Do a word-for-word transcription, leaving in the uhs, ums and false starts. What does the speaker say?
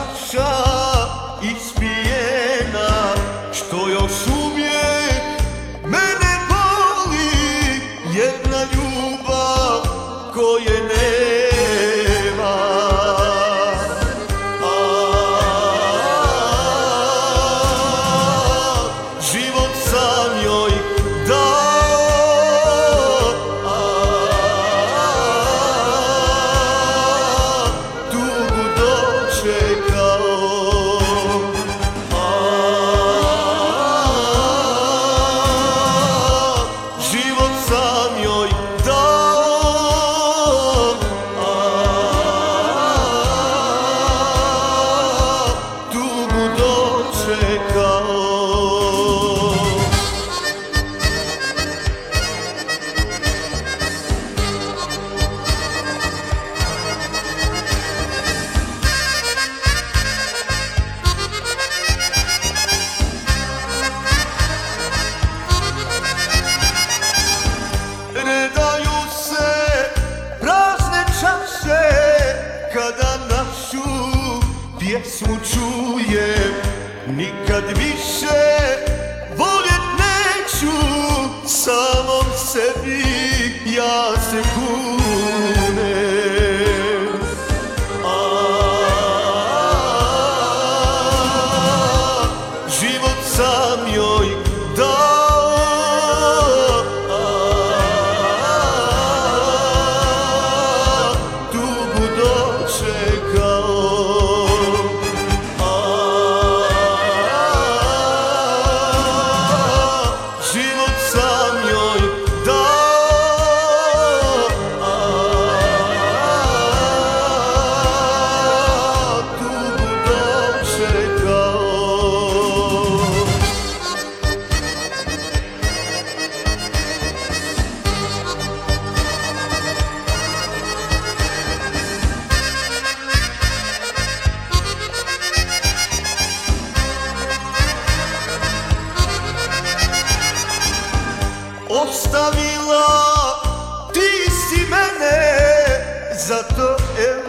čaša ispijena, što još uvijek mene boli, jedna ljubav koje nema. A, život sam joj dao, tugu dočekao. Život sam joj dao, tugu dočekao. Ne daju se prazne čaše kada našu pjesmu čujem, nikad više voljet neću, samom sebi ja se kunem. A, život sam joj dao, život sam joj dao, tugu dočekao. Ostavila ti si mene, zato evo